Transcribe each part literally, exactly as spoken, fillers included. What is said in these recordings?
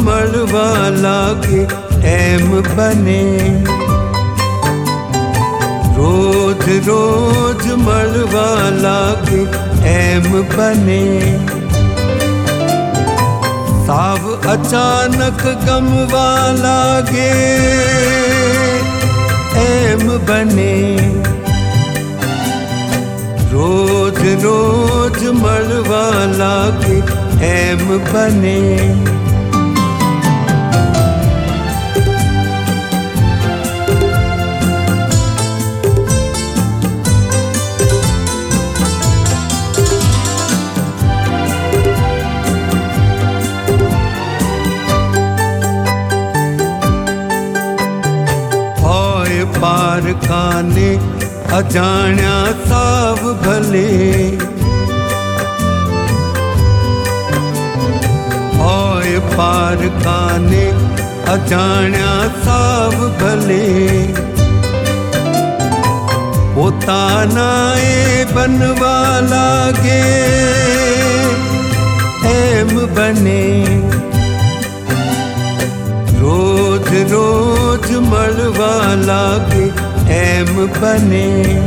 मलवा लागे एम बने। रोज रोज मलवा लागे एम बने। साव अचानक गमवा लागे एम बने। रोज रोज मलवा लागे एम बने। होए पार काने अजाण्या साव भले। होए पार काने अजाण्या साव भले। पोताना ए बनवा लागे एम बने। रोज रोज मलवा लागे एम बने।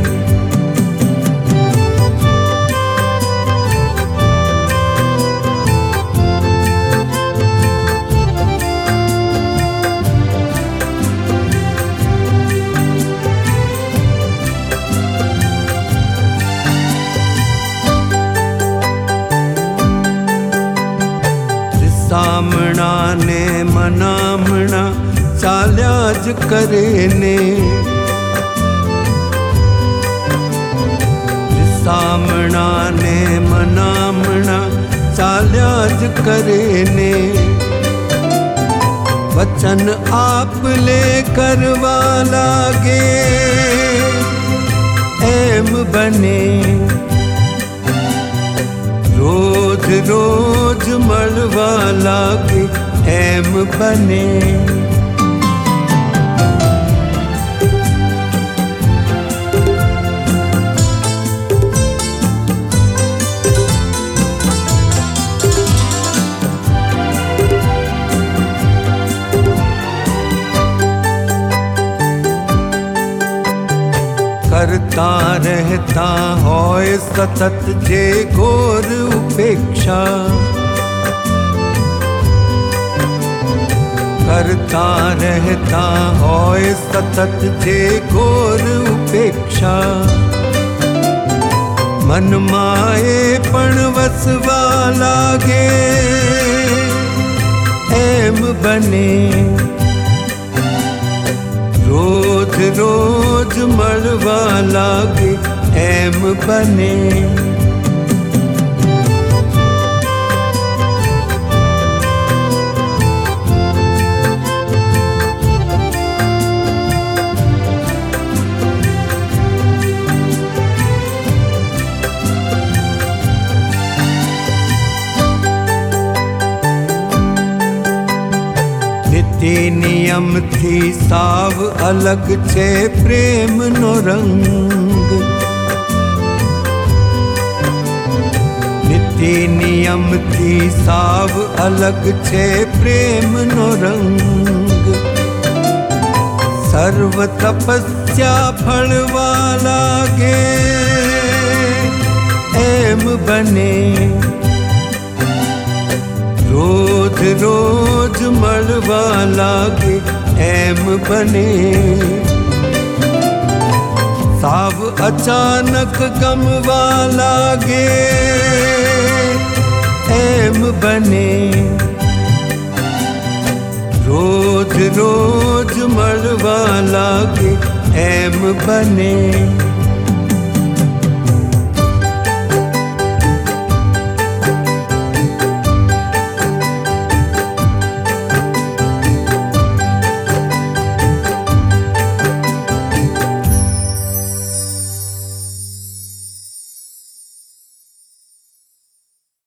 सामना ने मनामना चाल्याज करे ने। सामना ने मनामना चाल्याज करे ने। वचन आप ले करवा लागे एम बने। रोज रोज मलवा लागे एम बने। करता रहता होए सतत जे घोर उपेक्षा। करता रहता होए सतत जे घोर उपेक्षा। मन माए पण वसवा लागे एम बने। रोज रोज मलवा लागे एम बने। नित्य नियम थी साव अलग छे प्रेम नो रंग। नित्य नियम थी साव अलग छे प्रेम नो रंग। सर्व तपस्या फलवा लागे एम बने। रोज रोज मलवा लागे एम बने। साव अचानक गमवा लागे एम बने। रोज रोज मलवा लागे एम बने।